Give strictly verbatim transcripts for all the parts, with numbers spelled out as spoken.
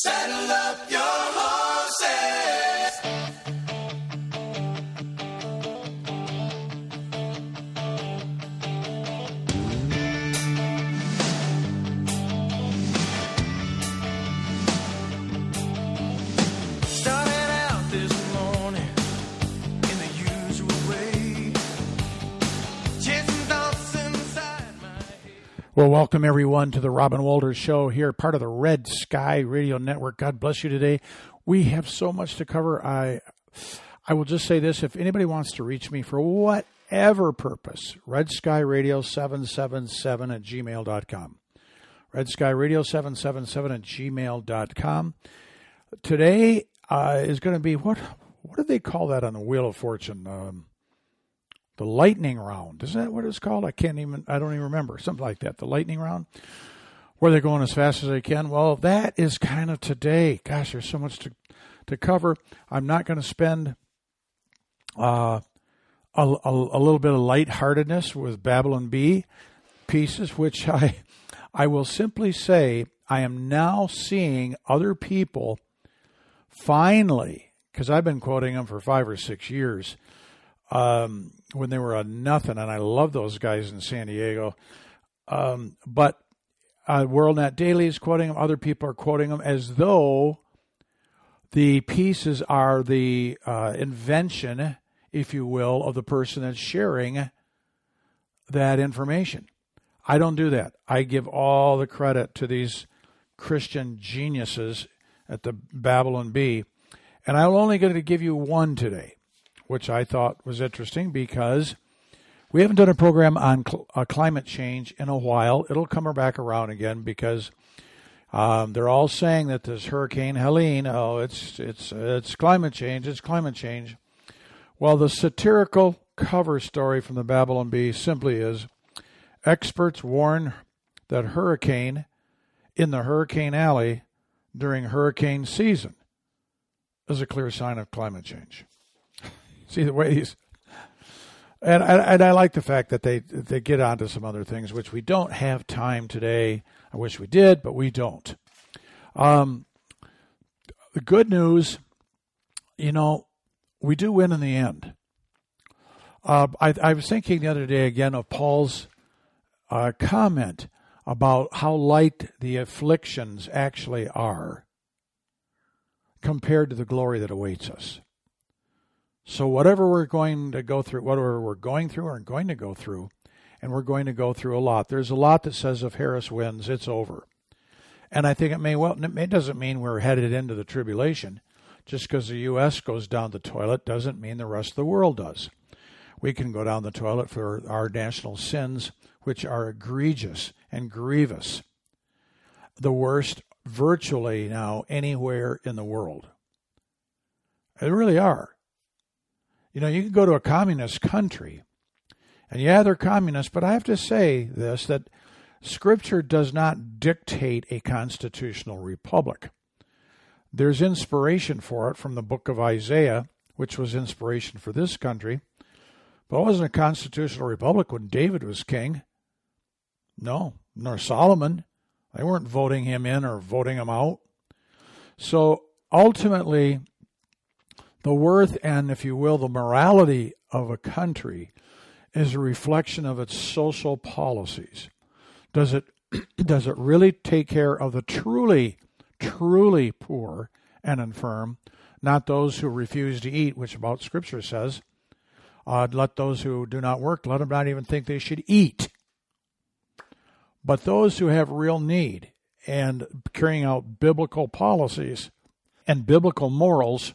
Saddle up your horses. Started out this morning in the usual way, chasing thoughts inside my head. Well, welcome everyone to the Robin Walters Show here, part of the Red Sky Radio Network. God bless you today. We have so much to cover. I I will just say this. If anybody wants to reach me for whatever purpose, Red Sky Radio seven seven seven at gmail dot com. Red Sky Radio seven seven seven at gmail dot com. Today uh, is going to be, what what do they call that on the Wheel of Fortune? Um, the lightning round. Isn't that what it's called? I can't even, I don't even remember. Something like that. The lightning round, where they're going as fast as they can. Well, that is kind of today. Gosh, there's so much to, to cover. I'm not going to spend uh, a, a, a little bit of lightheartedness with Babylon Bee pieces, which I, I will simply say I am now seeing other people finally, because I've been quoting them for five or six years, um, when they were a nothing, and I love those guys in San Diego. Um, but uh, WorldNet Daily is quoting them. Other people are quoting them as though the pieces are the uh, invention, if you will, of the person that's sharing that information. I don't do that. I give all the credit to these Christian geniuses at the Babylon Bee. And I'm only going to give you one today, which I thought was interesting because we haven't done a program on cl- uh, climate change in a while. It'll come back around again because um, they're all saying that this Hurricane Helene, oh, it's it's it's climate change, it's climate change. Well, the satirical cover story from the Babylon Bee simply is, experts warn that hurricane in the Hurricane Alley during hurricane season is a clear sign of climate change. See the way he's, and I, and I like the fact that they they get onto some other things, which we don't have time today. I wish we did, but we don't. Um, the good news, you know, we do win in the end. Uh, I, I was thinking the other day again of Paul's uh, comment about how light the afflictions actually are compared to the glory that awaits us. So whatever we're going to go through, whatever we're going through or going to go through, and we're going to go through a lot. There's a lot that says if Harris wins, it's over. And I think it may well, it doesn't mean we're headed into the tribulation. Just because the U S goes down the toilet doesn't mean the rest of the world does. We can go down the toilet for our national sins, which are egregious and grievous. The worst virtually now anywhere in the world. They really are. You know, you can go to a communist country, and yeah, they're communists, but I have to say this, that Scripture does not dictate a constitutional republic. There's inspiration for it from the book of Isaiah, which was inspiration for this country, but it wasn't a constitutional republic when David was king. No, nor Solomon. They weren't voting him in or voting him out. So ultimately, the worth and, if you will, the morality of a country is a reflection of its social policies. Does it does it really take care of the truly, truly poor and infirm, not those who refuse to eat, which about Scripture says, uh, let those who do not work, let them not even think they should eat. But those who have real need and carrying out biblical policies and biblical morals.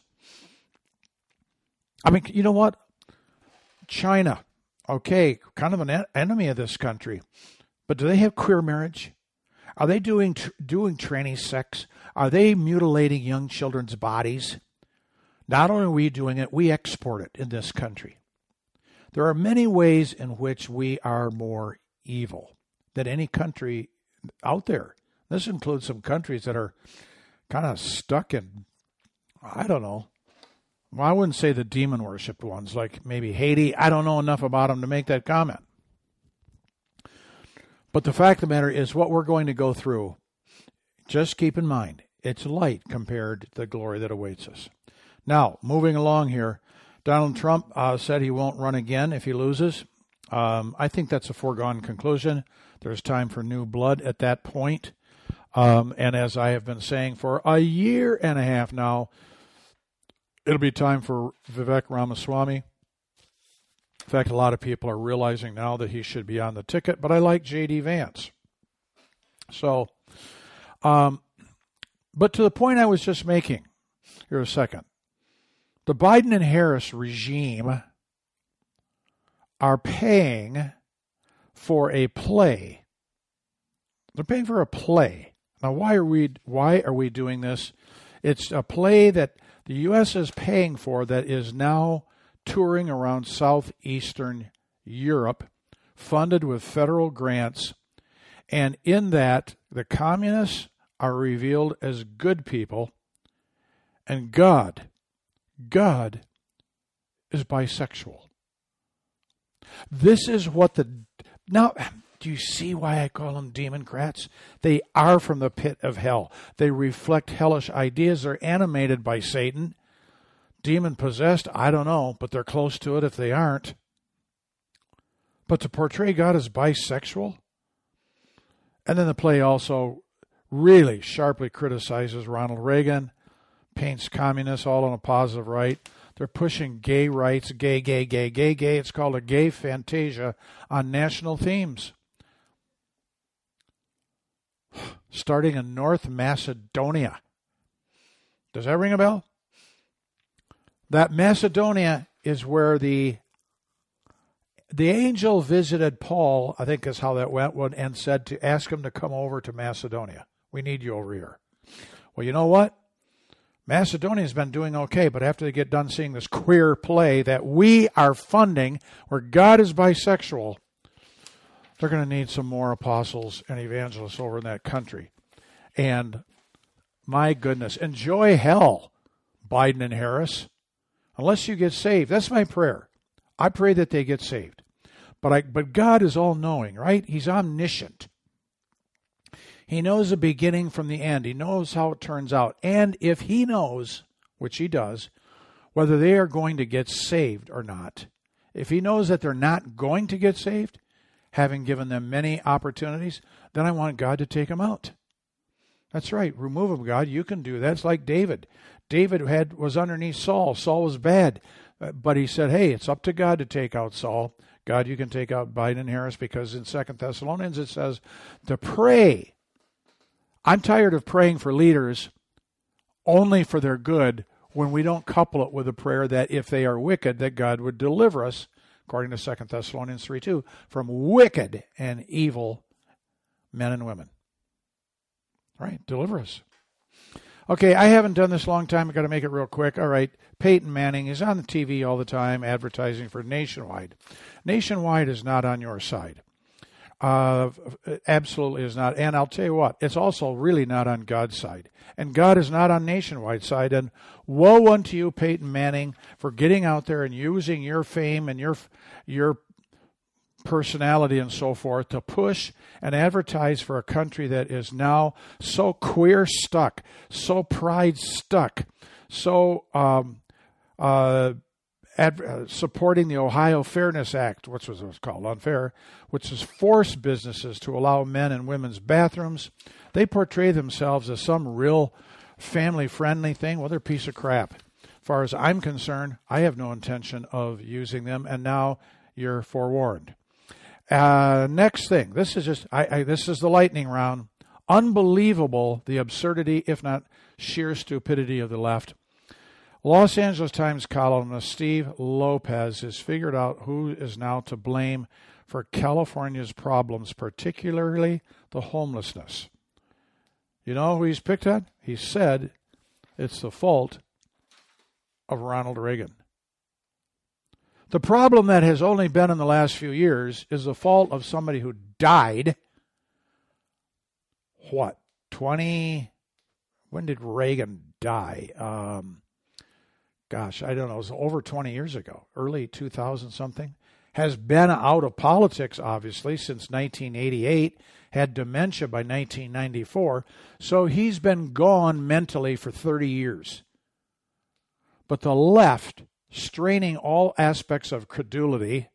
I mean, you know what? China, okay, kind of an enemy of this country. But do they have queer marriage? Are they doing doing tranny sex? Are they mutilating young children's bodies? Not only are we doing it, we export it in this country. There are many ways in which we are more evil than any country out there. This includes some countries that are kind of stuck in, I don't know, well, I wouldn't say the demon worship ones, like maybe Haiti. I don't know enough about them to make that comment. But the fact of the matter is what we're going to go through, just keep in mind, It's light compared to the glory that awaits us. Now, moving along here, Donald Trump uh, said he won't run again if he loses. Um, I think that's a foregone conclusion. There's time for new blood at that point. Um, and as I have been saying for a year and a half now, it'll be time for Vivek Ramaswamy. In fact, a lot of people are realizing now that he should be on the ticket, but I like J D Vance. So, um, but to the point I was just making, here a second. The Biden and Harris regime are paying for a play. They're paying for a play. Now, why are we why are we doing this? It's a play that the U S is paying for that is now touring around southeastern Europe, funded with federal grants. And in that, the communists are revealed as good people, and God, God is bisexual. This is what the... Now, do you see why I call them Democrats? They are from the pit of hell. They reflect hellish ideas. They're animated by Satan. Demon-possessed, I don't know, but they're close to it if they aren't. But to portray God as bisexual? And then the play also really sharply criticizes Ronald Reagan, paints communists all on a positive right. They're pushing gay rights, gay, gay, gay, gay, gay. It's called a gay fantasia on national themes. Starting in North Macedonia. Does that ring a bell? That Macedonia is where the the angel visited Paul, I think is how that went, and said to ask him to come over to Macedonia. We need you over here. Well, you know what? Macedonia's been doing okay, but after they get done seeing this queer play that we are funding, where God is bisexual, they're going to need some more apostles and evangelists over in that country. And my goodness, enjoy hell, Biden and Harris, unless you get saved. That's my prayer. I pray that they get saved. But I, but God is all-knowing, right? He's omniscient. He knows the beginning from the end. He knows how it turns out. And if he knows, which he does, whether they are going to get saved or not, if he knows that they're not going to get saved, having given them many opportunities, then I want God to take them out. That's right. Remove them, God. You can do that. It's like David. David had was underneath Saul. Saul was bad. But he said, hey, it's up to God to take out Saul. God, you can take out Biden and Harris, because in Second Thessalonians it says to pray. I'm tired of praying for leaders only for their good when we don't couple it with a prayer that if they are wicked, that God would deliver us, according to Second Thessalonians three two, from wicked and evil men and women. Right? Deliver us. Okay, I haven't done this a long time. I've got to make it real quick. All right, Peyton Manning is on the T V all the time advertising for Nationwide. Nationwide is not on your side. Uh, absolutely is not. And I'll tell you what, it's also really not on God's side. And God is not on Nationwide's side. And woe unto you, Peyton Manning, for getting out there and using your fame and your your personality and so forth to push and advertise for a country that is now so queer stuck, so pride stuck, so um, uh, ad- uh, supporting the Ohio Fairness Act, which was, was called unfair, which is force businesses to allow men and women's bathrooms. They portray themselves as some real family-friendly thing. Well, they're a piece of crap. As far as I'm concerned, I have no intention of using them, and now you're forewarned. Uh, next thing, this is just, I, I, this is the lightning round. Unbelievable, the absurdity, if not sheer stupidity of the left. Los Angeles Times columnist Steve Lopez has figured out who is now to blame for California's problems, particularly the homelessness. You know who he's picked on? He said it's the fault of Ronald Reagan. The problem that has only been in the last few years is the fault of somebody who died, what, twenty, when did Reagan die? Um, gosh, I don't know, it was over twenty years ago, early two thousand something. has been out of politics, obviously, since nineteen eighty-eight, had dementia by nineteen ninety-four, so he's been gone mentally for thirty years. But the left, straining all aspects of credulity,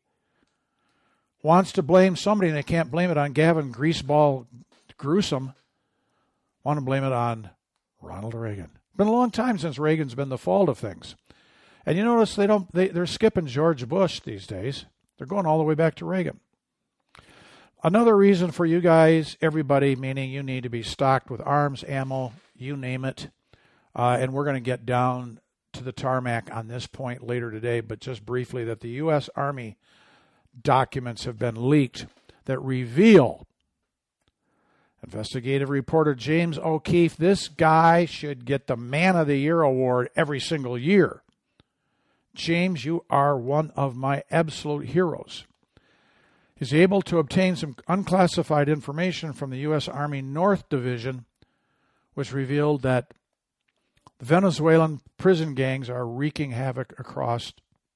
wants to blame somebody, and they can't blame it on Gavin Greaseball Gruesome. Want to blame it on Ronald Reagan. Been a long time since Reagan's been the fault of things. And you notice they don't they, they're skipping George Bush these days. They're going all the way back to Reagan. Another reason for you guys, everybody, meaning you need to be stocked with arms, ammo, you name it. Uh, and we're going to get down to the tarmac on this point later today, but just briefly that the U S Army documents have been leaked that reveal investigative reporter James O'Keefe, this guy should get the Man of the Year award every single year. James, you are one of my absolute heroes. He's able to obtain some unclassified information from the U S Army North Division, which revealed that the Venezuelan prison gangs are wreaking havoc across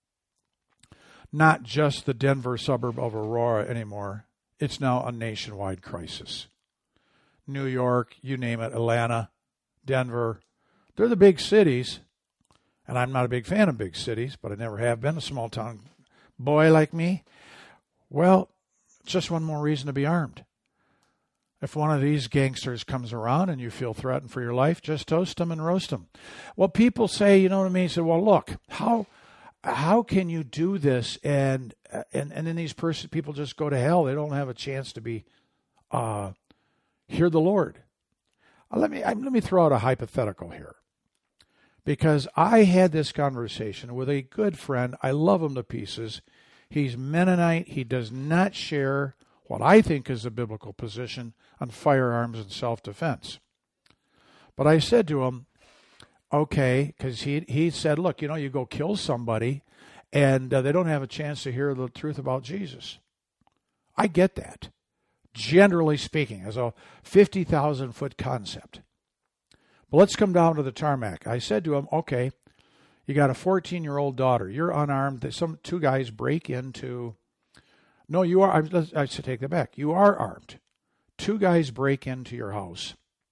not just the Denver suburb of Aurora anymore. It's now a nationwide crisis. New York, you name it, Atlanta, Denver, they're the big cities. And I'm not a big fan of big cities, but I never have been a small town boy like me. Well, it's just one more reason to be armed. If one of these gangsters comes around and you feel threatened for your life, just toast them and roast them. Well, people say, you know what I mean? Say, well, look, how how can you do this? And and and then these person people just go to hell. They don't have a chance to be uh, hear the Lord. Uh, let me I, let me throw out a hypothetical here, because I had this conversation with a good friend. I love him to pieces. He's Mennonite. He does not share what I think is a biblical position on firearms and self-defense. But I said to him, okay, because he he said, look, you know, you go kill somebody and uh, they don't have a chance to hear the truth about Jesus. I get that, generally speaking, as a fifty thousand foot concept. But let's come down to the tarmac. I said to him, okay, you got a fourteen-year-old daughter. You're unarmed. Some two guys break into... No, you are... I, I should take that back. You are armed. Two guys break into your house,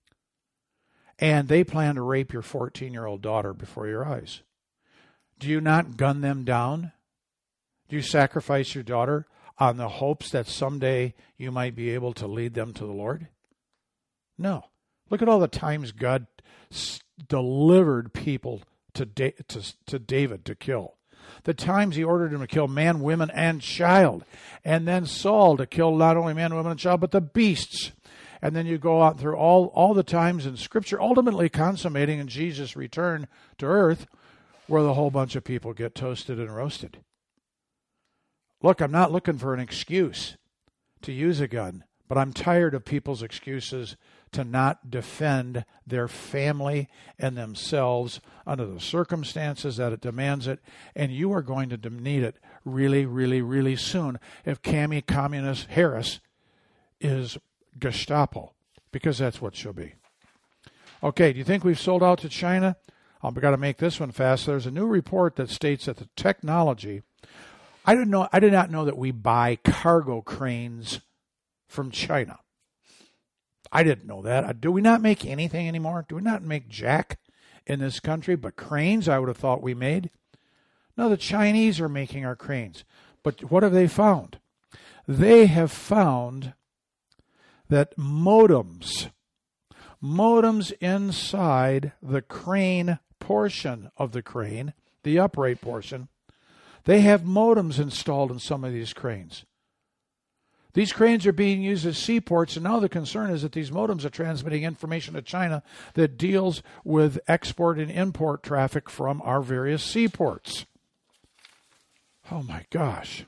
and they plan to rape your fourteen-year-old daughter before your eyes. Do you not gun them down? Do you sacrifice your daughter on the hopes that someday you might be able to lead them to the Lord? No. Look at all the times God s- delivered people to, da- to, to David to kill. The times he ordered him to kill man, women, and child. And then Saul to kill not only man, women, and child, but the beasts. And then you go out through all, all the times in Scripture, ultimately consummating in Jesus' return to earth, where the whole bunch of people get toasted and roasted. Look, I'm not looking for an excuse to use a gun, but I'm tired of people's excuses to not defend their family and themselves under the circumstances that it demands it. And you are going to need it really, really, really soon if Cami Communist Harris is Gestapo, because that's what she'll be. Okay, do you think we've sold out to China? I've got to make this one fast. There's a new report that states that the technology, I didn't know, I did not know that we buy cargo cranes from China. I didn't know that. Do we not make anything anymore? Do we not make jack in this country? But cranes, I would have thought we made. No, the Chinese are making our cranes. But what have they found? They have found that modems, modems inside the crane portion of the crane, the upright portion, they have modems installed in some of these cranes. These cranes are being used as seaports, and now the concern is that these modems are transmitting information to China that deals with export and import traffic from our various seaports. Oh my gosh.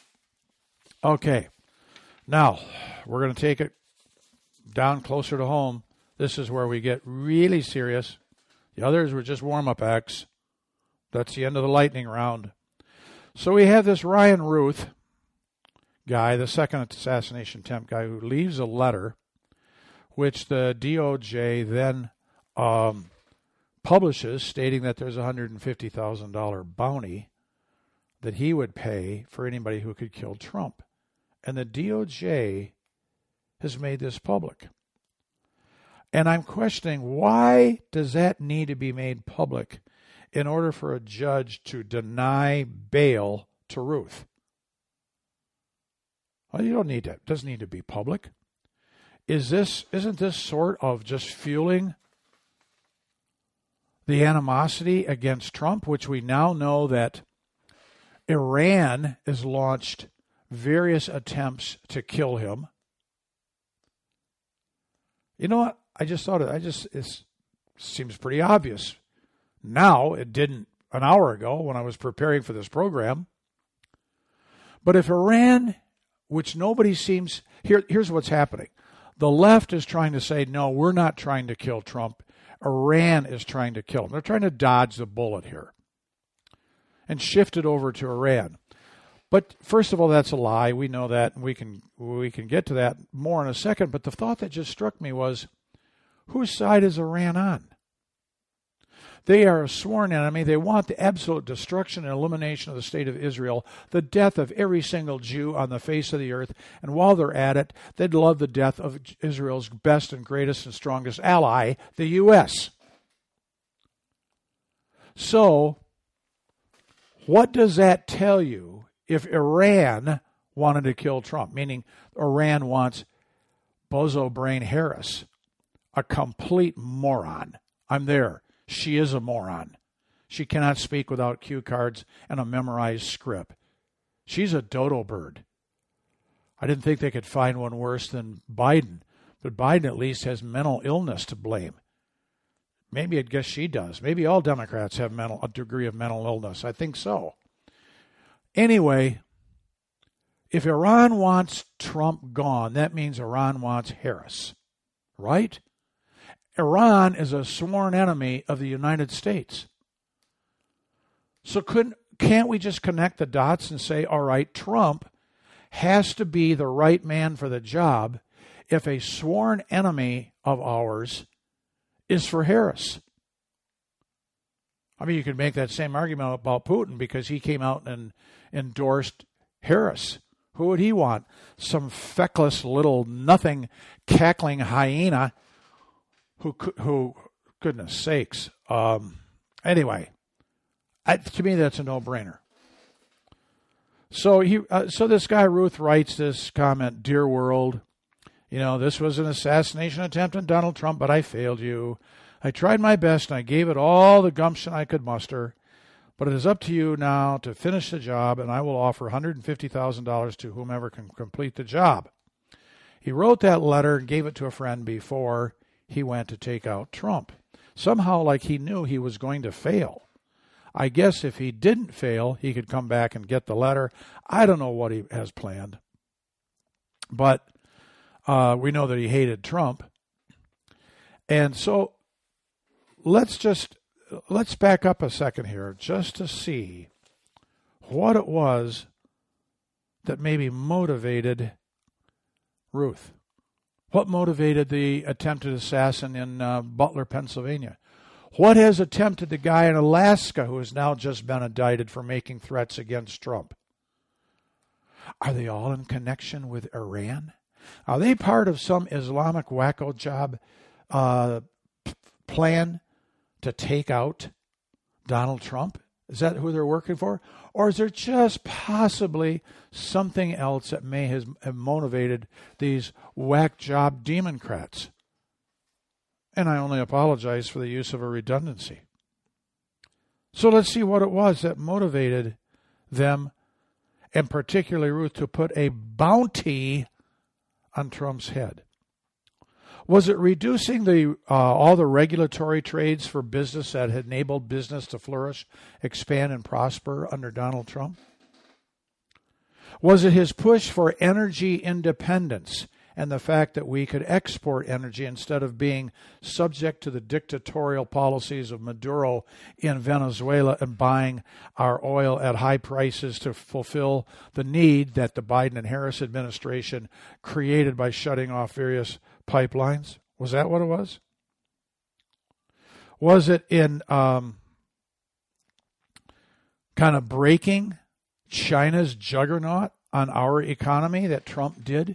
Okay, now we're going to take it down closer to home. This is where we get really serious. The others were just warm-up acts. That's the end of the lightning round. So we have this Ryan Ruth guy, the second assassination attempt guy, who leaves a letter, which the D O J then um, publishes, stating that there's a one hundred fifty thousand dollars bounty that he would pay for anybody who could kill Trump. And the D O J has made this public. And I'm questioning, why does that need to be made public in order for a judge to deny bail to Ruth? Well, you don't need to. It doesn't need to be public. Is this, isn't this sort of just fueling the animosity against Trump, which we now know that Iran has launched various attempts to kill him? You know what? I just thought it, I just, it seems pretty obvious. Now, it didn't an hour ago when I was preparing for this program. But if Iran, which nobody seems, here, here's what's happening. The left is trying to say, no, we're not trying to kill Trump. Iran is trying to kill him. They're trying to dodge the bullet here and shift it over to Iran. But first of all, that's a lie. We know that, and we can we can get to that more in a second. But the thought that just struck me was, whose side is Iran on? They are a sworn enemy. They want the absolute destruction and elimination of the state of Israel, the death of every single Jew on the face of the earth. And while they're at it, they'd love the death of Israel's best and greatest and strongest ally, the U S. So, what does that tell you if Iran wanted to kill Trump? Meaning, Iran wants Bozo Brain Harris, a complete moron. I'm there. She is a moron. She cannot speak without cue cards and a memorized script. She's a dodo bird. I didn't think they could find one worse than Biden, but Biden at least has mental illness to blame. Maybe I guess she does. Maybe all Democrats have mental a degree of mental illness. I think so. Anyway, if Iran wants Trump gone, that means Iran wants Harris, right? Iran is a sworn enemy of the United States. So couldn't, can't we just connect the dots and say, all right, Trump has to be the right man for the job if a sworn enemy of ours is for Harris? I mean, you could make that same argument about Putin because he came out and endorsed Harris. Who would he want? Some feckless little nothing cackling hyena who, who goodness sakes. Um, anyway, I, to me, that's a no-brainer. So he, uh, so this guy Ruth writes this comment, "Dear world, you know, this was an assassination attempt on Donald Trump, but I failed you. I tried my best and I gave it all the gumption I could muster. But it is up to you now to finish the job, and I will offer one hundred fifty thousand dollars to whomever can complete the job." He wrote that letter and gave it to a friend before he went to take out Trump. Somehow like he knew he was going to fail. I guess if he didn't fail, he could come back and get the letter. I don't know what he has planned. But uh, we know that he hated Trump. And so let's just, let's back up a second here just to see what it was that maybe motivated Ruth. What motivated the attempted assassin in uh, Butler, Pennsylvania? What has attempted the guy in Alaska who has now just been indicted for making threats against Trump? Are they all in connection with Iran? Are they part of some Islamic wacko job uh, p- plan to take out Donald Trump? Is that who they're working for? Or is there just possibly something else that may have motivated these whack job Democrats? And I only apologize for the use of a redundancy. So let's see what it was that motivated them, and particularly Ruth, to put a bounty on Trump's head. Was it reducing the uh, all the regulatory trades for business that had enabled business to flourish, expand, and prosper under Donald Trump? Was it his push for energy independence and the fact that we could export energy instead of being subject to the dictatorial policies of Maduro in Venezuela and buying our oil at high prices to fulfill the need that the Biden and Harris administration created by shutting off various pipelines? Was that what it was? Was it in um, kind of breaking China's juggernaut on our economy that Trump did?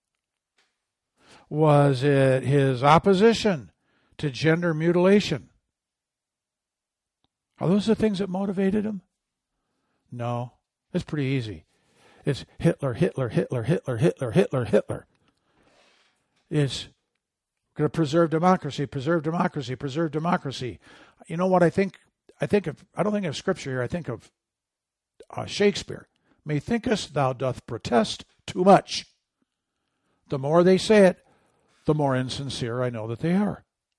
Was it his opposition to gender mutilation? Are those the things that motivated him? No. It's pretty easy. It's Hitler, Hitler, Hitler, Hitler, Hitler, Hitler, Hitler. It's going to preserve democracy, preserve democracy, preserve democracy. You know what I think? I think of, I don't think of Scripture here. I think of uh, Shakespeare. Methinkest thou doth protest too much. The more they say it, the more insincere I know that they are.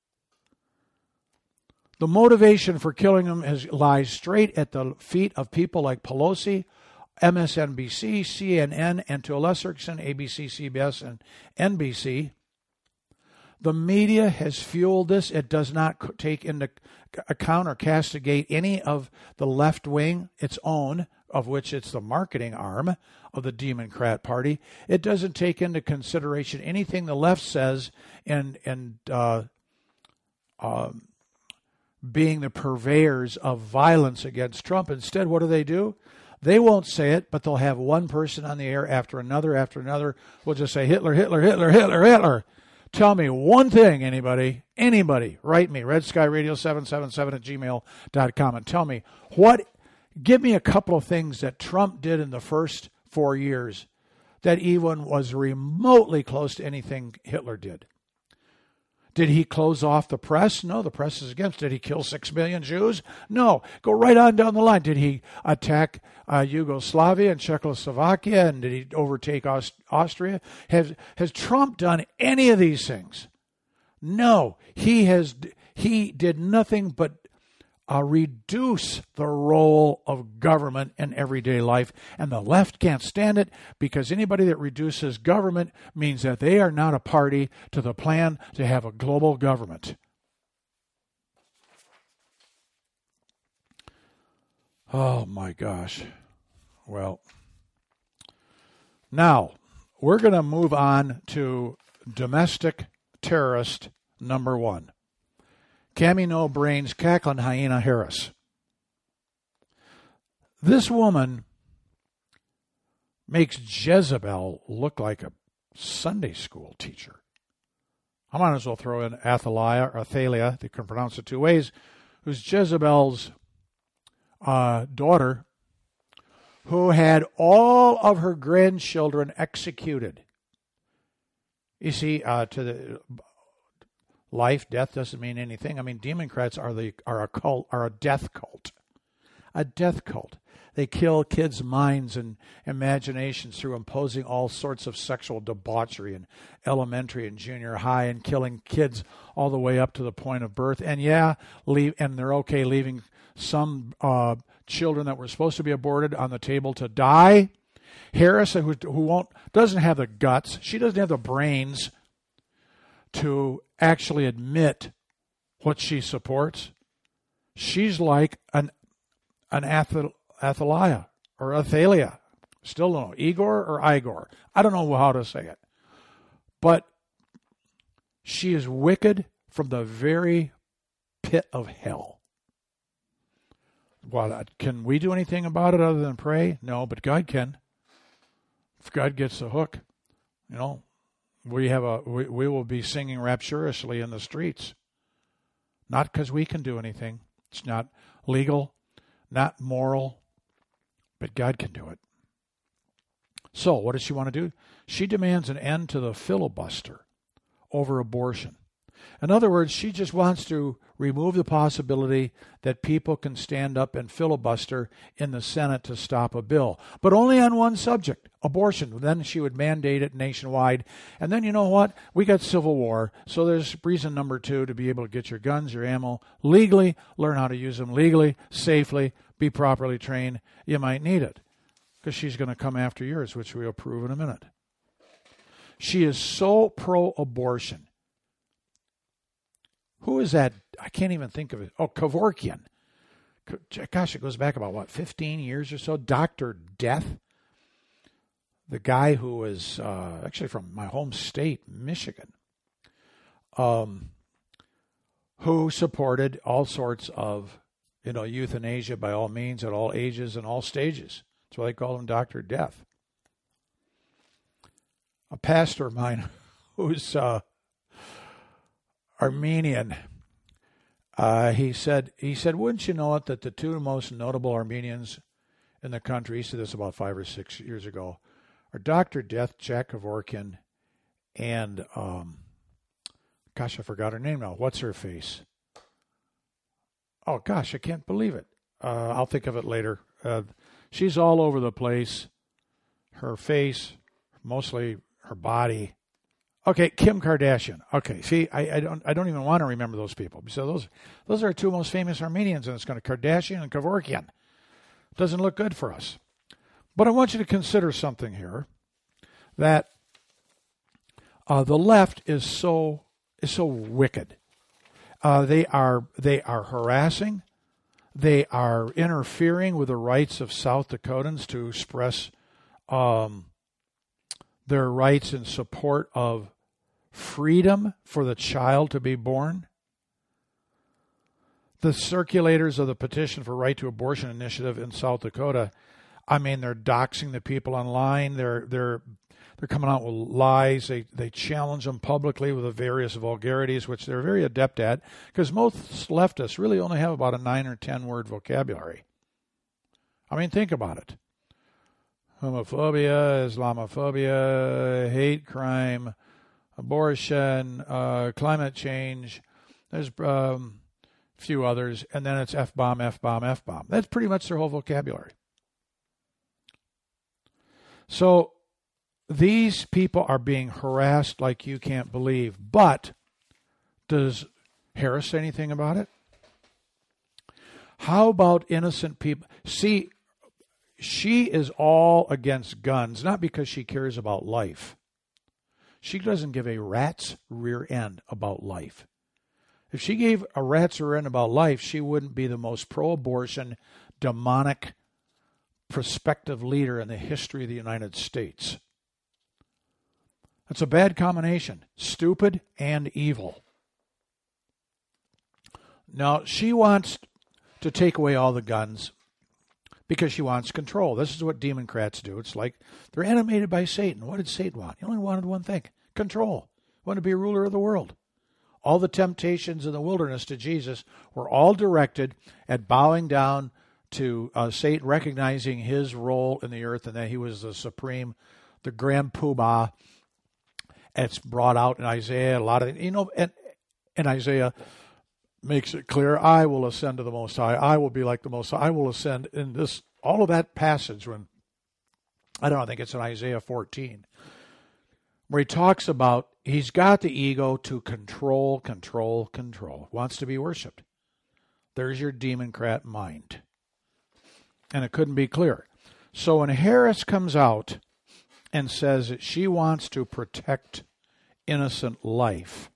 The motivation for killing him is, lies straight at the feet of people like Pelosi, M S N B C, C N N, and to a lesser extent A B C, C B S, and N B C. The media has fueled this. It does not take into account or castigate any of the left wing, its own, of which it's the marketing arm of the Democrat Party. It doesn't take into consideration anything the left says and and uh, uh, being the purveyors of violence against Trump. Instead, what do they do? They won't say it, but they'll have one person on the air after another after another. We'll just say Hitler, Hitler, Hitler, Hitler, Hitler. Tell me one thing, anybody, anybody, write me, red sky radio seven seven seven at gmail dot com, and tell me what, give me a couple of things that Trump did in the first four years that even was remotely close to anything Hitler did. Did he close off the press? No, the press is against. Did he kill six million Jews? No. Go right on down the line. Did he attack uh, Yugoslavia and Czechoslovakia? And did he overtake Aust- Austria? Has has Trump done any of these things? No. He has. He did nothing but uh, reduce the role of government in everyday life. And the left can't stand it, because anybody that reduces government means that they are not a party to the plan to have a global government. Oh my gosh. Well, now we're going to move on to domestic terrorist number one. Cami No Brains Cackling Hyena Harris. This woman makes Jezebel look like a Sunday school teacher. I might as well throw in Athaliah or Athalia, they can pronounce it two ways, who's Jezebel's uh, daughter, who had all of her grandchildren executed. You see, uh, to the life, death doesn't mean anything. I mean, Democrats are the are a cult, are a death cult, a death cult. They kill kids' minds and imaginations through imposing all sorts of sexual debauchery in elementary and junior high, and killing kids all the way up to the point of birth. And yeah, leave, and they're okay leaving some uh, children that were supposed to be aborted on the table to die. Harris, who who won't doesn't have the guts, she doesn't have the brains to actually admit what she supports. She's like an an Athal, Athaliah or Athalia. Still don't know. Igor or Igor. I don't know how to say it. But she is wicked from the very pit of hell. Well, can we do anything about it other than pray? No, but God can. If God gets the hook, you know, we have a we, we will be singing rapturously in the streets. Not because we can do anything. It's not legal, not moral, but God can do it. So, what does she want to do? She demands an end to the filibuster over abortion. In other words, she just wants to remove the possibility that people can stand up and filibuster in the Senate to stop a bill, but only on one subject, abortion. Then she would mandate it nationwide. And then, you know what? We got civil war, so there's reason number two to be able to get your guns, your ammo legally, learn how to use them legally, safely, be properly trained. You might need it, because she's going to come after yours, which we'll prove in a minute. She is so pro-abortion. Who is that? I can't even think of it. Oh, Kevorkian. Gosh, it goes back about, what, fifteen years or so? Doctor Death. The guy who is uh, actually from my home state, Michigan, um, who supported all sorts of, you know, euthanasia by all means, at all ages and all stages. That's why they call him Doctor Death. A pastor of mine who's uh, Armenian, uh, he said, he said, wouldn't you know it that the two most notable Armenians in the country, he said this about five or six years ago, are Doctor Death, Jack Kevorkian, and, um, gosh, I forgot her name now. What's her face? Oh, gosh, I can't believe it. Uh, I'll think of it later. Uh, she's all over the place. Her face, mostly her body. Okay, Kim Kardashian. Okay, see, I, I don't I don't even want to remember those people. So those those are two most famous Armenians, and it's going to Kardashian and Kevorkian. Doesn't look good for us. But I want you to consider something here, that uh, the left is so is so wicked. Uh, they are they are harassing. They are interfering with the rights of South Dakotans to express um, their rights in support of freedom for the child to be born. The circulators of the Petition for Right to Abortion initiative in South Dakota, I mean, they're doxing the people online. They're they're they're coming out with lies. They they challenge them publicly with the various vulgarities, which they're very adept at, because most leftists really only have about a nine or ten word vocabulary. I mean, think about it. Homophobia, Islamophobia, hate crime, abortion, uh, climate change. There's um, a few others, and then it's F-bomb, F-bomb, F-bomb. That's pretty much their whole vocabulary. So these people are being harassed like you can't believe. But does Harris say anything about it? How about innocent people? See, she is all against guns, not because she cares about life. She doesn't give a rat's rear end about life. If she gave a rat's rear end about life, she wouldn't be the most pro-abortion, demonic, prospective leader in the history of the United States. That's a bad combination. Stupid and evil. Now, she wants to take away all the guns because she wants control. This is what Democrats do. It's like they're animated by Satan. What did Satan want? He only wanted one thing: control. He wanted to be a ruler of the world. All the temptations in the wilderness to Jesus were all directed at bowing down to uh, Satan, recognizing his role in the earth and that he was the supreme, the grand poobah. It's brought out in Isaiah. A lot of, you know, and, and Isaiah makes it clear, I will ascend to the Most High. I will be like the Most High. I will ascend. In this, all of that passage, when, I don't know, I think it's in Isaiah fourteen, where he talks about he's got the ego to control, control, control. Wants to be worshipped. There's your Democrat mind. And it couldn't be clearer. So when Harris comes out and says that she wants to protect innocent life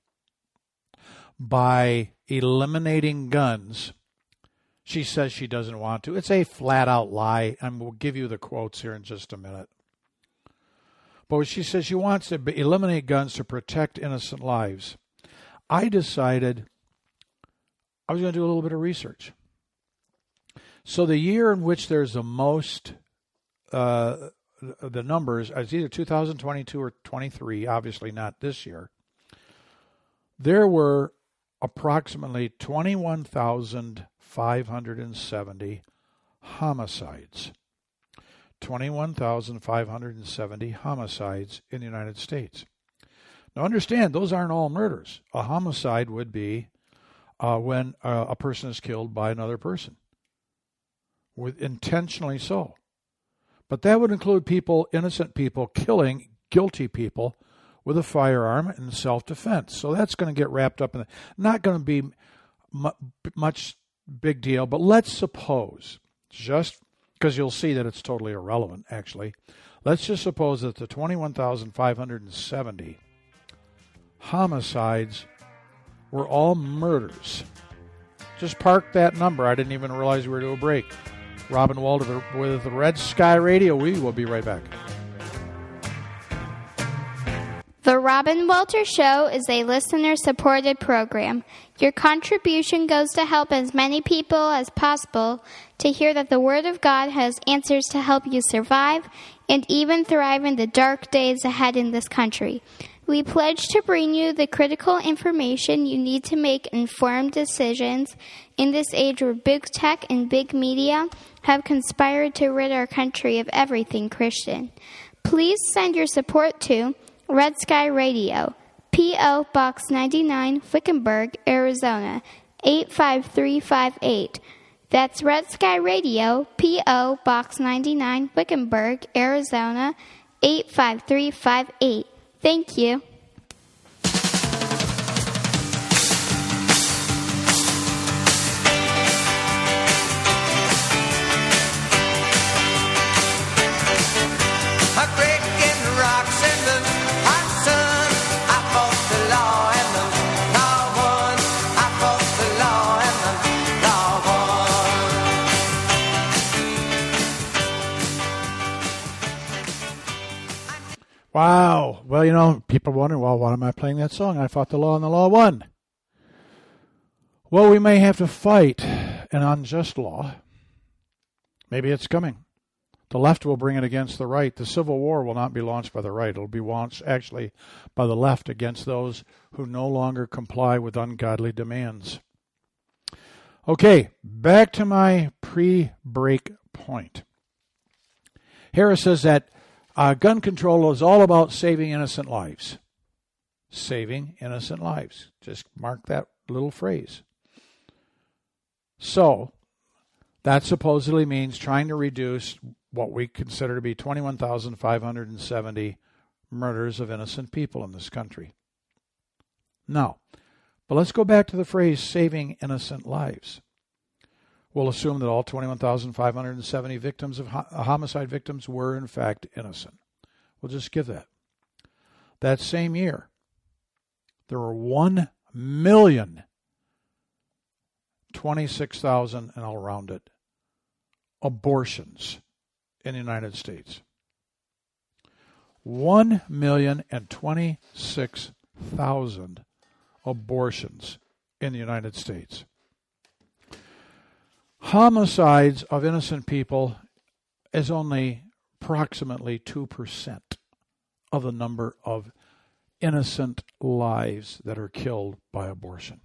by eliminating guns, she says she doesn't want to. It's a flat-out lie, and we'll give you the quotes here in just a minute. But she says she wants to eliminate guns to protect innocent lives. I decided I was going to do a little bit of research. So the year in which there's the most, uh, the numbers, is either two thousand twenty-two or twenty-three, obviously not this year. There were approximately twenty-one thousand five hundred seventy homicides. twenty-one thousand five hundred seventy homicides in the United States. Now understand, those aren't all murders. A homicide would be uh, when uh, a person is killed by another person, with intentionally so. But that would include people, innocent people, killing guilty people with a firearm in self-defense. So that's going to get wrapped up in the, not going to be mu- much big deal, but let's suppose, just because you'll see that it's totally irrelevant, actually, let's just suppose that the twenty-one thousand five hundred seventy homicides were all murders. Just park that number. I didn't even realize we were to a break. Robin Walter with the Red Sky Radio. We will be right back. The Robin Walter Show is a listener-supported program. Your contribution goes to help as many people as possible to hear that the Word of God has answers to help you survive and even thrive in the dark days ahead in this country. We pledge to bring you the critical information you need to make informed decisions in this age where big tech and big media have conspired to rid our country of everything Christian. Please send your support to Red Sky Radio, P O. Box ninety-nine, Wickenburg, Arizona, eight five three five eight. That's Red Sky Radio, P O. Box ninety-nine, Wickenburg, Arizona, eight five three five eight. Thank you. Wow. Well, you know, people wonder, well, why am I playing that song? I fought the law and the law won. Well, we may have to fight an unjust law. Maybe it's coming. The left will bring it against the right. The Civil War will not be launched by the right. It will be launched actually by the left against those who no longer comply with ungodly demands. Okay, back to my pre-break point. Harris says that Uh, gun control is all about saving innocent lives. Saving innocent lives. Just mark that little phrase. So, that supposedly means trying to reduce what we consider to be twenty-one thousand five hundred seventy murders of innocent people in this country. Now, but let's go back to the phrase saving innocent lives. We'll assume that all twenty-one thousand five hundred seventy victims of ho- homicide victims were in fact innocent. We'll just give that. That same year, there were one million twenty-six thousand, and I'll round it, abortions in the United States. one million twenty-six thousand abortions in the United States. Homicides of innocent people is only approximately two percent of the number of innocent lives that are killed by abortion.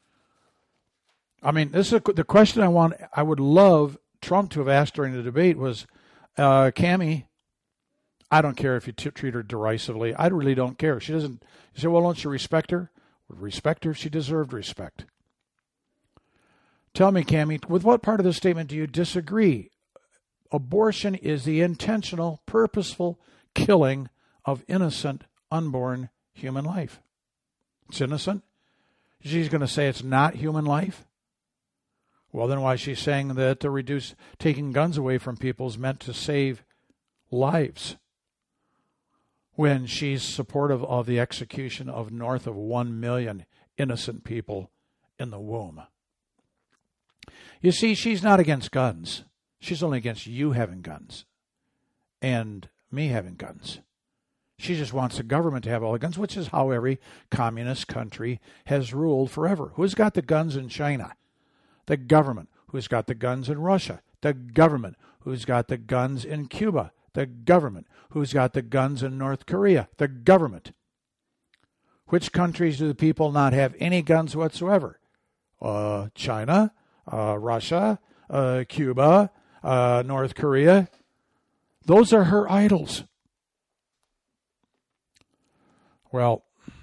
I mean, this is a, the question I want. I would love Trump to have asked during the debate was, uh, Cammie, I don't care if you t- treat her derisively. I really don't care. She doesn't. You say, well, don't you respect her? Respect her. She deserved respect. Tell me, Cammie, with what part of the statement do you disagree? Abortion is the intentional, purposeful killing of innocent, unborn human life. It's innocent. She's going to say it's not human life? Well, then why is she saying that to reduce taking guns away from people is meant to save lives when she's supportive of the execution of north of one million innocent people in the womb? You see, she's not against guns. She's only against you having guns and me having guns. She just wants the government to have all the guns, which is how every communist country has ruled forever. Who's got the guns in China? The government. Who's got the guns in Russia? The government. Who's got the guns in Cuba? The government. Who's got the guns in North Korea? The government. Which countries do the people not have any guns whatsoever? Uh, China, uh, Russia, uh, Cuba, uh, North Korea. Those are her idols. Well,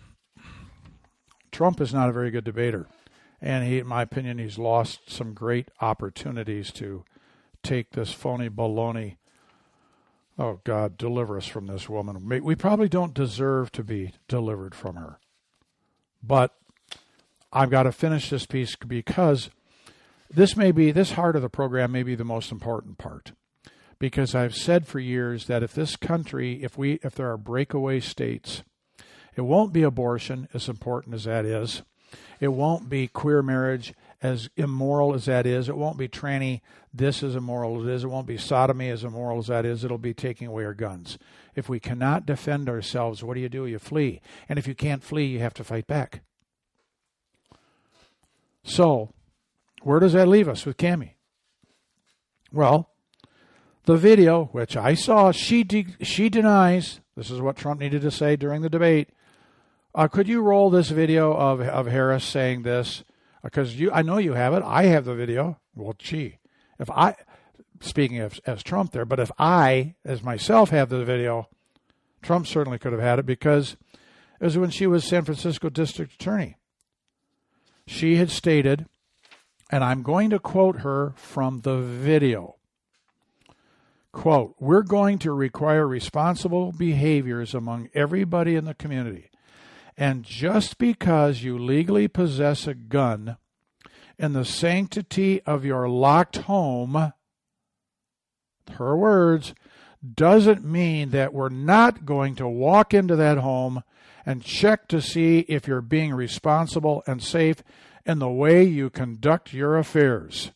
Trump is not a very good debater. And he, in my opinion, he's lost some great opportunities to take this phony baloney. Oh, God, deliver us from this woman. We probably don't deserve to be delivered from her. But I've got to finish this piece because this may be, this part of the program may be the most important part. Because I've said for years that if this country, if we, if there are breakaway states, it won't be abortion, as important as that is. It won't be queer marriage, as immoral as that is. It won't be tranny, this is immoral as it is. It won't be sodomy, as immoral as that is. It'll be taking away our guns. If we cannot defend ourselves, what do you do? You flee. And if you can't flee, you have to fight back. So, where does that leave us with Cammie? Well, the video, which I saw, she de- she denies, this is what Trump needed to say during the debate. Uh, could you roll this video of, of Harris saying this? Because you, I know you have it. I have the video. Well, gee, if I, speaking of, as Trump there, but if I, as myself, have the video, Trump certainly could have had it, because it was when she was San Francisco District Attorney. She had stated, and I'm going to quote her from the video, quote, "We're going to require responsible behaviors among everybody in the community. And just because you legally possess a gun in the sanctity of your locked home," her words, "doesn't mean that we're not going to walk into that home and check to see if you're being responsible and safe in the way you conduct your affairs."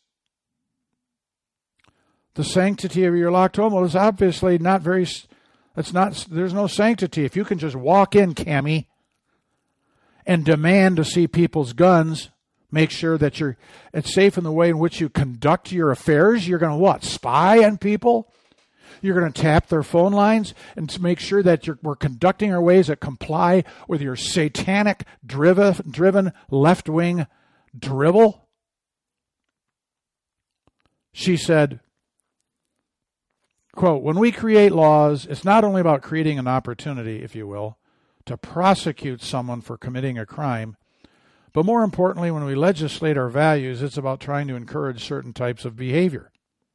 The sanctity of your locked home, well, is obviously not very, it's not, there's no sanctity. If you can just walk in, Cammie, and demand to see people's guns, make sure that you're it's safe in the way in which you conduct your affairs, you're going to what? Spy on people? You're going to tap their phone lines and to make sure that you're, we're conducting our ways that comply with your satanic, driven, driven left-wing drivel? She said, quote, "When we create laws, it's not only about creating an opportunity, if you will, to prosecute someone for committing a crime, but more importantly, when we legislate our values, it's about trying to encourage certain types of behavior."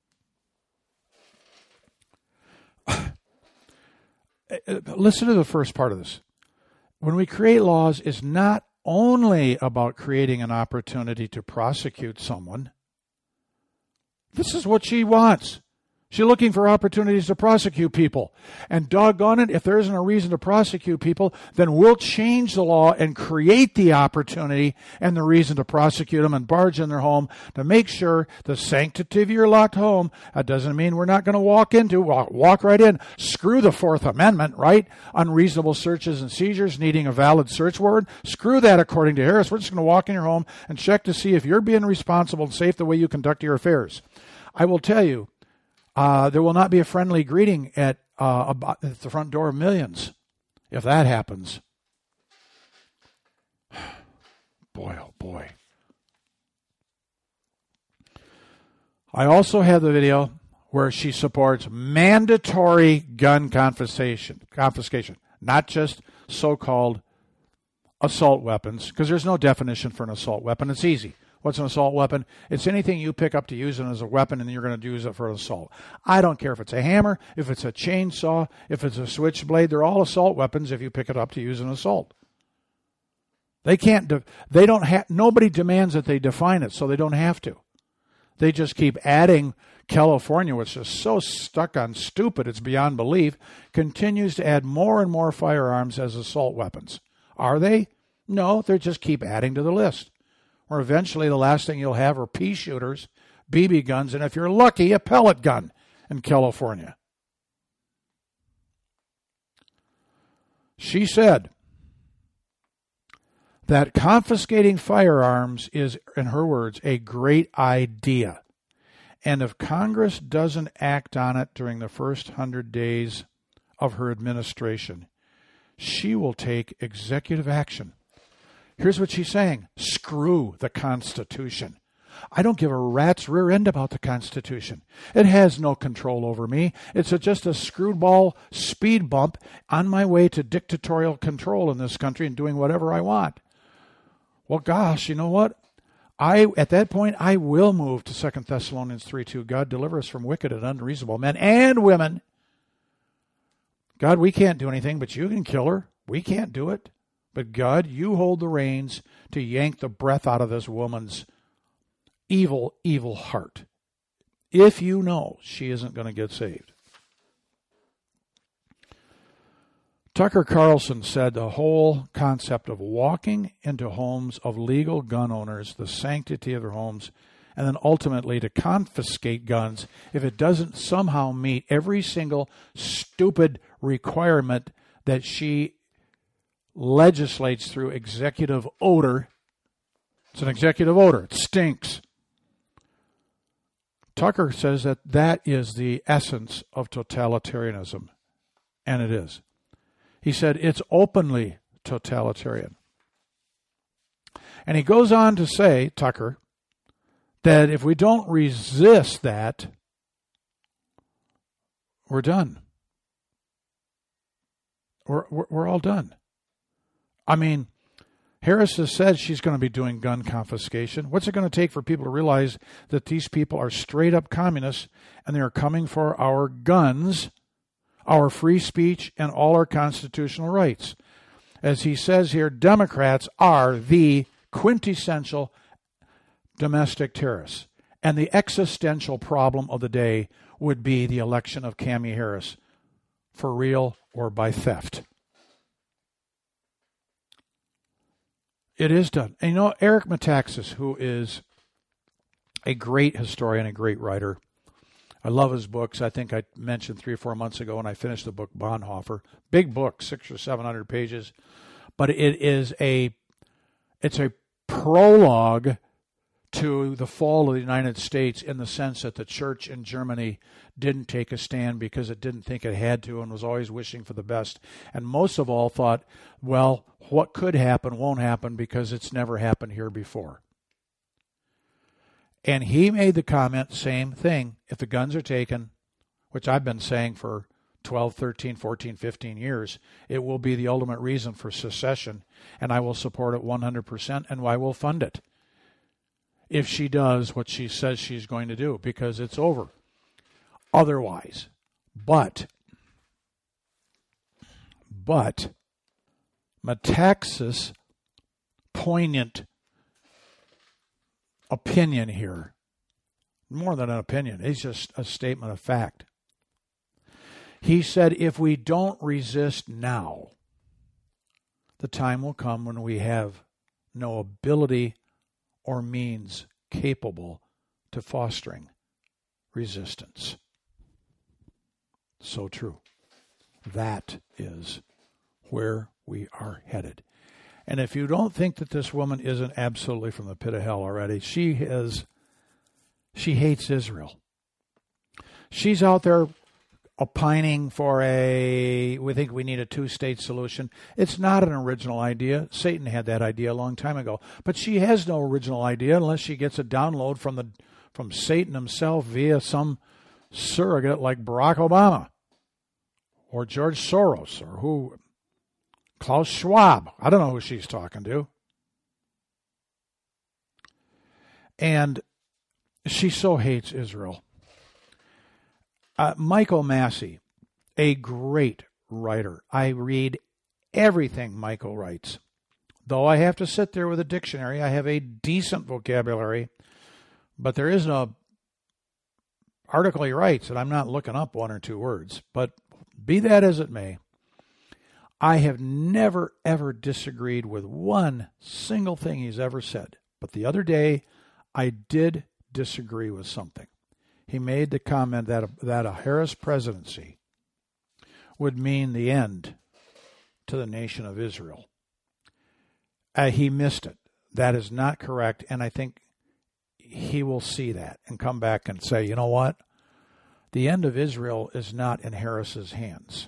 Listen to the first part of this. When we create laws, it's not only about creating an opportunity to prosecute someone. This is what she wants. She's looking for opportunities to prosecute people. And doggone it, if there isn't a reason to prosecute people, then we'll change the law and create the opportunity and the reason to prosecute them and barge in their home to make sure the sanctity of your locked home. That doesn't mean we're not going to walk into, walk, walk right in. Screw the Fourth Amendment, right? Unreasonable searches and seizures needing a valid search warrant. Screw that, according to Harris. We're just going to walk in your home and check to see if you're being responsible and safe the way you conduct your affairs. I will tell you, Uh, there will not be a friendly greeting at, uh, about, at the front door of millions if that happens. Boy, oh boy. I also have the video where she supports mandatory gun confiscation, confiscation, not just so-called assault weapons, because there's no definition for an assault weapon. It's easy. What's an assault weapon? It's anything you pick up to use it as a weapon and you're going to use it for an assault. I don't care if it's a hammer, if it's a chainsaw, if it's a switchblade. They're all assault weapons if you pick it up to use an assault. They can't, de- they don't have, nobody demands that they define it, so they don't have to. They just keep adding. California, which is so stuck on stupid, it's beyond belief, continues to add more and more firearms as assault weapons. Are they? No, they just keep adding to the list. Or eventually the last thing you'll have are pea shooters, B B guns, and if you're lucky, a pellet gun in California. She said that confiscating firearms is, in her words, a great idea. And if Congress doesn't act on it during the first hundred days of her administration, she will take executive action. Here's what she's saying. Screw the Constitution. I don't give a rat's rear end about the Constitution. It has no control over me. It's a, just a screwball speed bump on my way to dictatorial control in this country and doing whatever I want. Well, gosh, you know what? I at that point, I will move to Second Thessalonians three two. God, deliver us from wicked and unreasonable men and women. God, we can't do anything, but you can kill her. We can't do it. But God, you hold the reins to yank the breath out of this woman's evil, evil heart. If you know she isn't going to get saved. Tucker Carlson said the whole concept of walking into homes of legal gun owners, the sanctity of their homes, and then ultimately to confiscate guns if it doesn't somehow meet every single stupid requirement that she legislates through executive order, It's an executive order. It stinks. Tucker says that that is the essence of totalitarianism, and it is. He said it's openly totalitarian. And he goes on to say, Tucker, that if we don't resist that, we're done. We're, we're, we're all done. I mean, Harris has said she's going to be doing gun confiscation. What's it going to take for people to realize that these people are straight up communists and they are coming for our guns, our free speech, and all our constitutional rights? As he says here, Democrats are the quintessential domestic terrorists. And the existential problem of the day would be the election of Kamala Harris, for real or by theft. It is done. And you know, Eric Metaxas, who is a great historian, a great writer. I love his books. I think I mentioned three or four months ago when I finished the book Bonhoeffer. Big book, six or seven hundred pages. But it is a, it's a prologue to the fall of the United States, in the sense that the church in Germany didn't take a stand because it didn't think it had to and was always wishing for the best. And most of all thought, well, what could happen won't happen because it's never happened here before. And he made the comment, same thing, if the guns are taken, which I've been saying for twelve, thirteen, fourteen, fifteen years, it will be the ultimate reason for secession, and I will support it one hundred percent, and I will fund it if she does what she says she's going to do, because it's over otherwise. But, but, Metaxas' poignant opinion here, more than an opinion, it's just a statement of fact. He said, if we don't resist now, the time will come when we have no ability or means capable to fostering resistance. So true. That is where we are headed. And if you don't think that this woman isn't absolutely from the pit of hell already, she is, she hates Israel. She's out there opining for a, we think we need a two-state solution. It's not an original idea. Satan had that idea a long time ago. But she has no original idea unless she gets a download from the from Satan himself via some surrogate like Barack Obama or George Soros or who, Klaus Schwab. I don't know who she's talking to. And she so hates Israel. Uh, Michael Massey, a great writer. I read everything Michael writes. Though I have to sit there with a dictionary, I have a decent vocabulary, but there is no article he writes, and I'm not looking up one or two words. But be that as it may, I have never, ever disagreed with one single thing he's ever said. But the other day, I did disagree with something. He made the comment that a, that a Harris presidency would mean the end to the nation of Israel. Uh, he missed it. That is not correct, and I think he will see that and come back and say, you know what? The end of Israel is not in Harris's hands.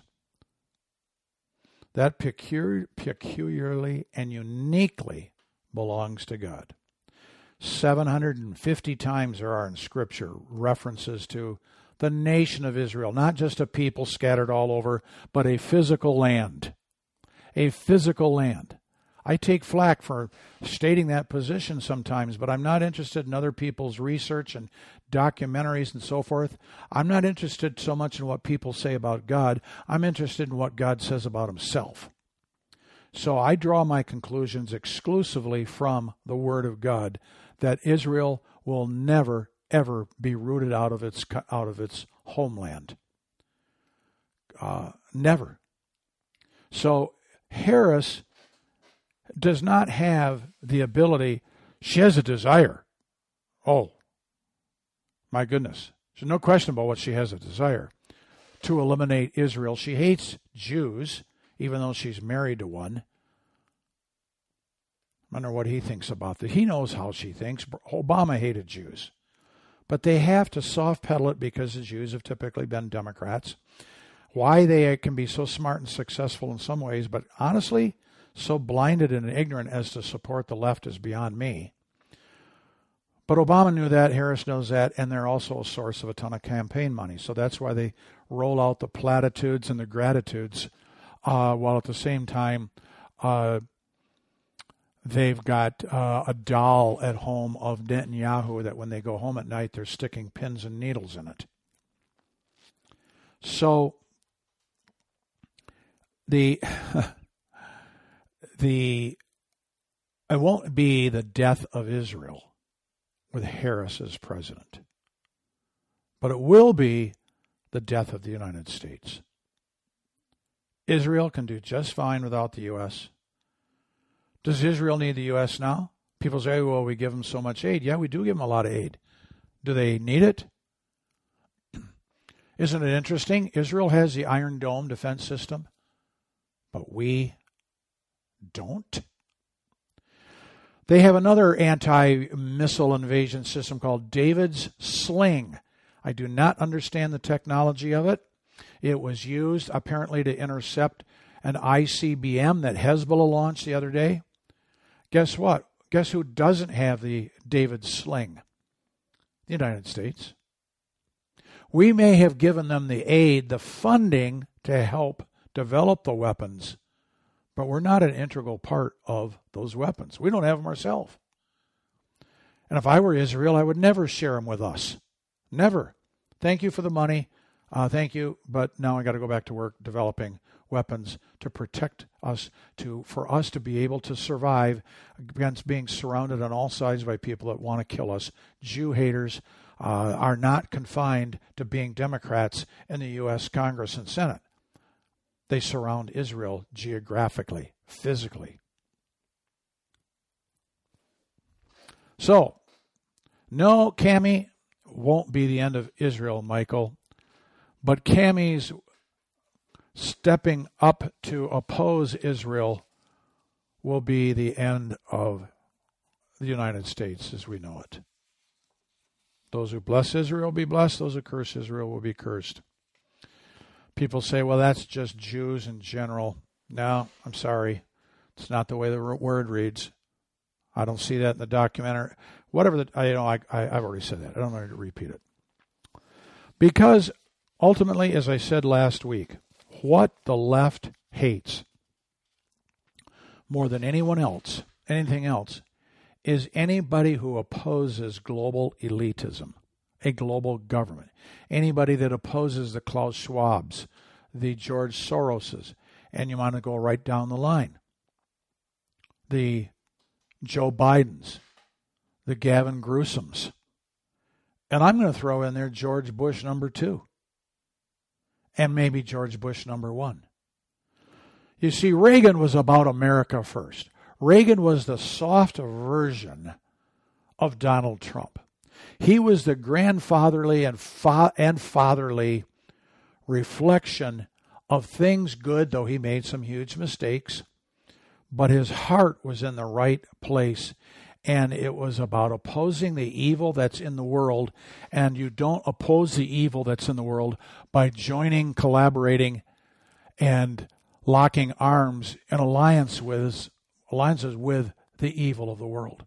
That peculiar, peculiarly and uniquely belongs to God. seven hundred fifty times there are in Scripture references to the nation of Israel, not just a people scattered all over, but a physical land. A physical land. I take flack for stating that position sometimes, but I'm not interested in other people's research and documentaries and so forth. I'm not interested so much in what people say about God. I'm interested in what God says about himself. So I draw my conclusions exclusively from the Word of God, that Israel will never, ever be rooted out of its out of its homeland. Uh, never. So Harris does not have the ability. She has a desire. Oh, my goodness. There's no question about what she has a desire. To eliminate Israel. She hates Jews, even though she's married to one. I wonder what he thinks about this. He knows how she thinks. Obama hated Jews. But they have to soft pedal it because the Jews have typically been Democrats. Why they can be so smart and successful in some ways, but honestly, so blinded and ignorant as to support the left is beyond me. But Obama knew that, Harris knows that, and they're also a source of a ton of campaign money. So that's why they roll out the platitudes and the gratitudes, uh, while at the same time uh, they've got uh, a doll at home of Netanyahu that when they go home at night, they're sticking pins and needles in it. So the the it won't be the death of Israel with Harris as president, but it will be the death of the United States. Israel can do just fine without the U S. Does Israel need the U S now? People say, well, we give them so much aid. Yeah, we do give them a lot of aid. Do they need it? Isn't it interesting? Israel has the Iron Dome defense system, but we don't. They have another anti-missile invasion system called David's Sling. I do not understand the technology of it. It was used apparently to intercept an I C B M that Hezbollah launched the other day. Guess what? Guess who doesn't have the David's Sling? The United States. We may have given them the aid, the funding to help develop the weapons, but we're not an integral part of those weapons. We don't have them ourselves. And if I were Israel, I would never share them with us. Never. Thank you for the money. Uh, thank you, but now I got to go back to work developing weapons to protect us, to for us to be able to survive against being surrounded on all sides by people that want to kill us. Jew haters uh, are not confined to being Democrats in the U S Congress and Senate. They surround Israel geographically, physically. So, no, Cammie won't be the end of Israel, Michael, but Cammie's stepping up to oppose Israel will be the end of the United States as we know it. Those who bless Israel will be blessed. Those who curse Israel will be cursed. People say, well, that's just Jews in general. No, I'm sorry. It's not the way the word reads. I don't see that in the documentary. Whatever the, I, you know, I, I, I've already said that. I don't need to repeat it. Because ultimately, as I said last week, what the left hates more than anyone else, anything else, is anybody who opposes global elitism, a global government. Anybody that opposes the Klaus Schwabs, the George Soroses, and you want to go right down the line. The Joe Bidens, the Gavin Newsoms, and I'm going to throw in there George Bush number two, and maybe George Bush number one. You see, Reagan was about America first. Reagan was the soft version of Donald Trump. He was the grandfatherly and, fa- and fatherly reflection of things good, though he made some huge mistakes. But his heart was in the right place, and it was about opposing the evil that's in the world. And you don't oppose the evil that's in the world by joining, collaborating, and locking arms in alliance with, alliances with the evil of the world.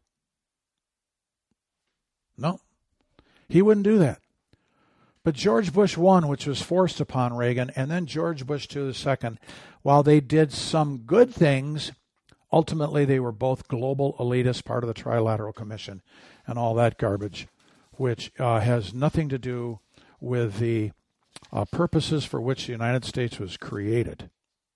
No, he wouldn't do that. But George Bush one, which was forced upon Reagan, and then George Bush two the second, while they did some good things, ultimately they were both global elitists, part of the Trilateral Commission, and all that garbage, which uh, has nothing to do with the uh, purposes for which the United States was created.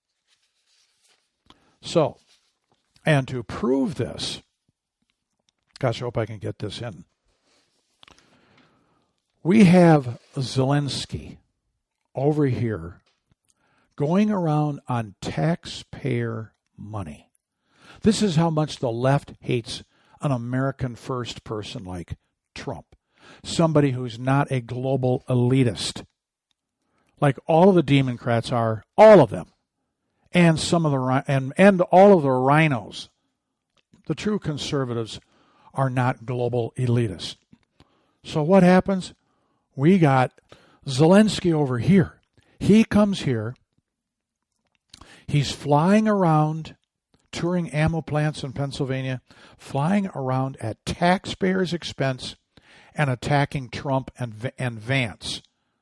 So, and to prove this, gosh, I hope I can get this in. We have Zelensky over here going around on taxpayer money. This is how much the left hates an American first person like Trump. Somebody who's not a global elitist. Like all of the Democrats are, all of them. And some of the and and all of the rhinos The true conservatives are not global elitists. So what happens? We got Zelensky over here. He comes here. He's flying around, touring ammo plants in Pennsylvania, flying around at taxpayers' expense and attacking Trump and, and Vance.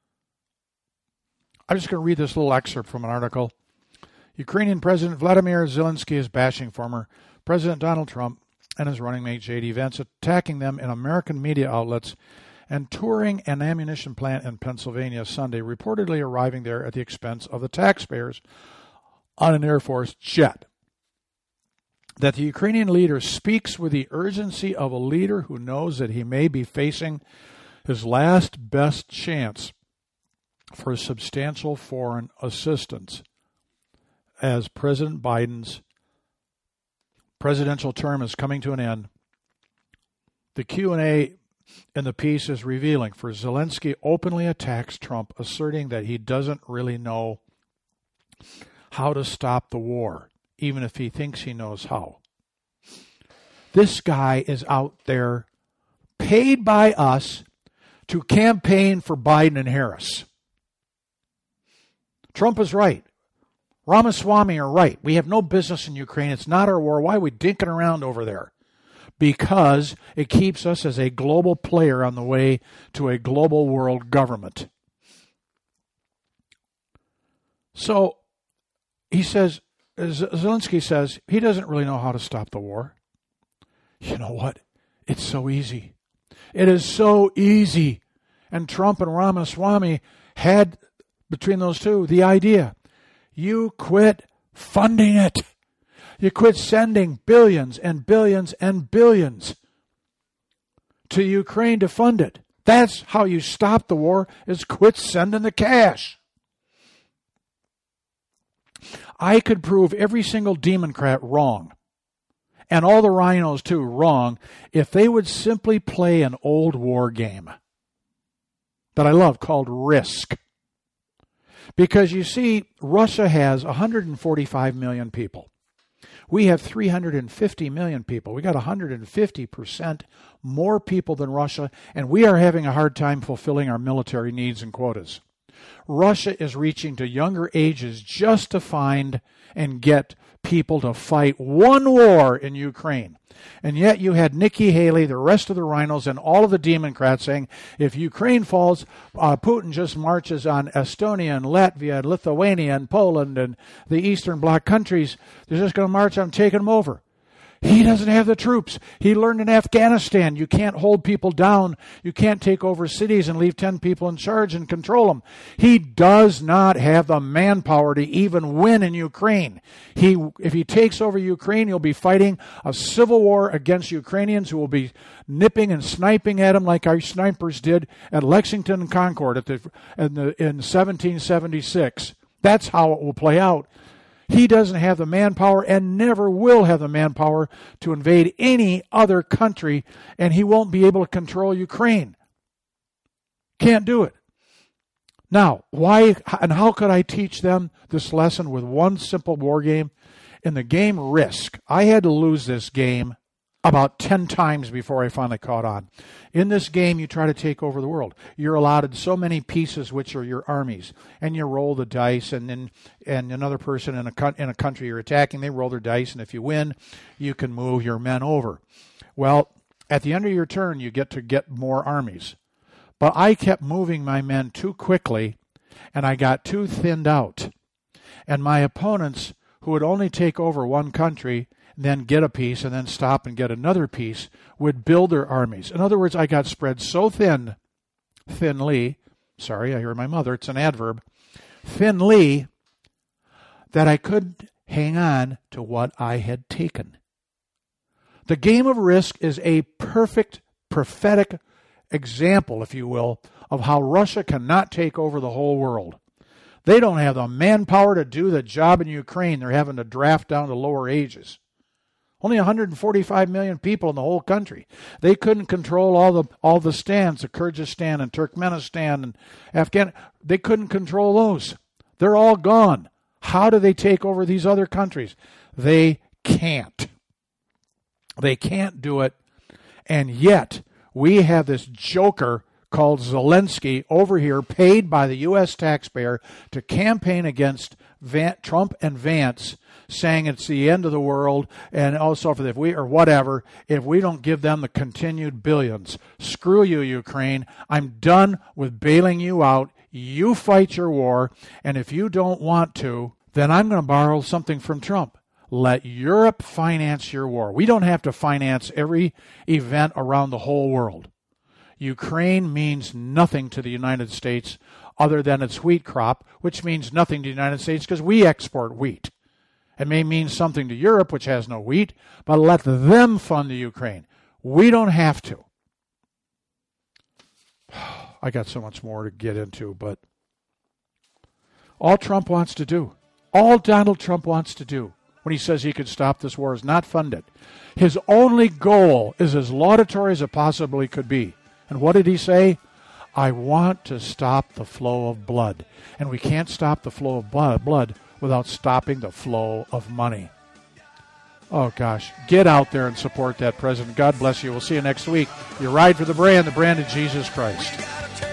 I'm just going to read this little excerpt from an article. Ukrainian President Vladimir Zelensky is bashing former President Donald Trump and his running mate J D Vance, attacking them in American media outlets and touring an ammunition plant in Pennsylvania Sunday, reportedly arriving there at the expense of the taxpayers on an Air Force jet. That the Ukrainian leader speaks with the urgency of a leader who knows that he may be facing his last best chance for substantial foreign assistance as President Biden's presidential term is coming to an end. The Q and A in the piece is revealing, for Zelensky openly attacks Trump, asserting that he doesn't really know how to stop the war, even if he thinks he knows how. This guy is out there paid by us to campaign for Biden and Harris. Trump is right. Ramaswamy are right. We have no business in Ukraine. It's not our war. Why are we dinking around over there? Because it keeps us as a global player on the way to a global world government. So he says, Zelensky says, he doesn't really know how to stop the war. You know what? It's so easy. It is so easy. And Trump and Ramaswamy had, between those two, the idea. You quit funding it. You quit sending billions and billions and billions to Ukraine to fund it. That's how you stop the war, is quit sending the cash. I could prove every single Democrat wrong, and all the rhinos too wrong, if they would simply play an old war game that I love called Risk. Because you see, Russia has one hundred forty-five million people. We have three hundred fifty million people. We got one hundred fifty percent more people than Russia, and we are having a hard time fulfilling our military needs and quotas. Russia is reaching to younger ages just to find and get people to fight one war in Ukraine. And yet you had Nikki Haley, the rest of the rhinos, and all of the Democrats saying, if Ukraine falls, uh, Putin just marches on Estonia and Latvia and Lithuania and Poland and the Eastern Bloc countries. They're just going to march on taking them over. He doesn't have the troops. He learned in Afghanistan, you can't hold people down. You can't take over cities and leave ten people in charge and control them. He does not have the manpower to even win in Ukraine. He, if he takes over Ukraine, he'll be fighting a civil war against Ukrainians who will be nipping and sniping at him like our snipers did at Lexington and Concord at the, in, the, in seventeen seventy-six. That's how it will play out. He doesn't have the manpower and never will have the manpower to invade any other country, and he won't be able to control Ukraine. Can't do it. Now, why and how could I teach them this lesson with one simple war game? In the game Risk, I had to lose this game about ten times before I finally caught on. In this game, you try to take over the world. You're allotted so many pieces, which are your armies, and you roll the dice, and then and another person in a in a country you're attacking, they roll their dice, and if you win, you can move your men over. Well, at the end of your turn, you get to get more armies. But I kept moving my men too quickly, and I got too thinned out. And my opponents, who would only take over one country, then get a piece, and then stop and get another piece, would build their armies. In other words, I got spread so thin, thinly, sorry, I hear my mother, it's an adverb, thinly, that I couldn't hang on to what I had taken. The game of Risk is a perfect, prophetic example, if you will, of how Russia cannot take over the whole world. They don't have the manpower to do the job in Ukraine. They're having to draft down to lower ages. Only one hundred forty-five million people in the whole country. They couldn't control all the all the stands, the Kyrgyzstan and Turkmenistan and Afghanistan. They couldn't control those. They're all gone. How do they take over these other countries? They can't. They can't do it. And yet, we have this joker called Zelensky over here, paid by the U S taxpayer to campaign against Van, Trump and Vance, saying it's the end of the world, and also for if we or whatever, if we don't give them the continued billions. Screw you, Ukraine. I'm done with bailing you out. You fight your war, and if you don't want to, then I'm going to borrow something from Trump. Let Europe finance your war. We don't have to finance every event around the whole world. Ukraine means nothing to the United States other than its wheat crop, which means nothing to the United States because we export wheat. It may mean something to Europe, which has no wheat, but let them fund the Ukraine. We don't have to. I got so much more to get into, but all Trump wants to do, all Donald Trump wants to do when he says he could stop this war is not fund it. His only goal is as laudatory as it possibly could be. And what did he say? I want to stop the flow of blood. And we can't stop the flow of blood without stopping the flow of money. Oh, gosh. Get out there and support that president. God bless you. We'll see you next week. You ride for the brand, the brand of Jesus Christ.